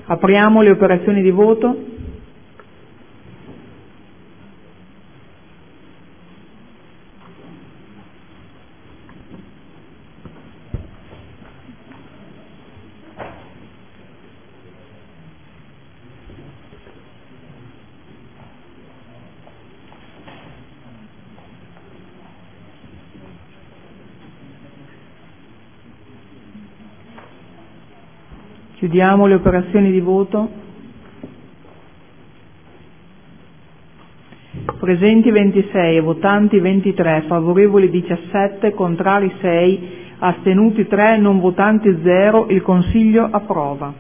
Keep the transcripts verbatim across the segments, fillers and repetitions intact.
Apriamo le operazioni di voto. Chiudiamo le operazioni di voto. Presenti ventisei, votanti ventitré, favorevoli diciassette, contrari sei, astenuti tre, non votanti zero. Il Consiglio approva.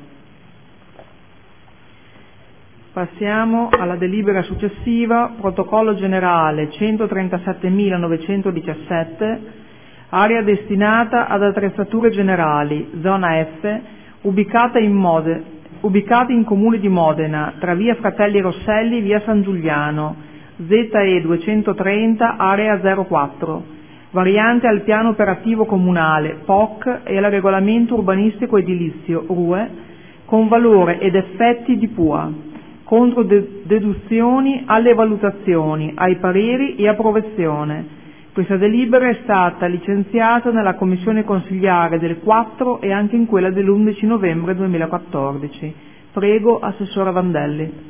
Passiamo alla delibera successiva, protocollo generale centotrentasettemila novecentodiciassette, area destinata ad attrezzature generali, zona F, ubicata in, Mode, ubicata in comune di Modena, tra via Fratelli Rosselli e via San Giuliano, Z E duecentotrenta, area zero quattro, variante al piano operativo comunale, P O C e al regolamento urbanistico edilizio, R U E, con valore ed effetti di P U A, contro de- deduzioni alle valutazioni, ai pareri e approvazione. Questa delibera è stata licenziata nella commissione consigliare del quattro e anche in quella dell'undici novembre duemilaquattordici. Prego, Assessora Vandelli.